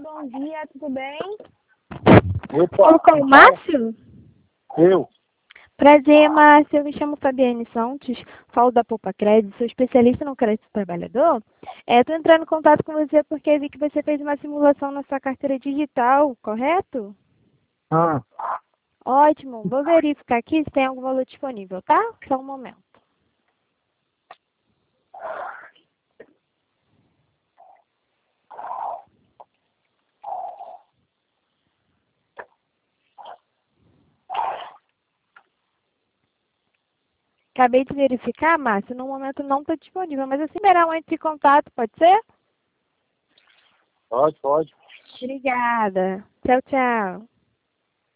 bom dia, tudo bem? Opa, Com o Márcio? eu. Prazer, Márcio. Eu me chamo Fabiane Santos, falo da Poupa Crédito, sou especialista no crédito trabalhador. Estou entrando em contato com você porque vi que você fez uma simulação na sua carteira digital, correto? Ah, Ótimo. Vou verificar aqui se tem algum valor disponível, tá? Só um momento. Acabei de verificar, Márcio, no momento não está disponível, mas assim verá um entre em contato, pode ser? pode. Obrigada. Tchau, tchau.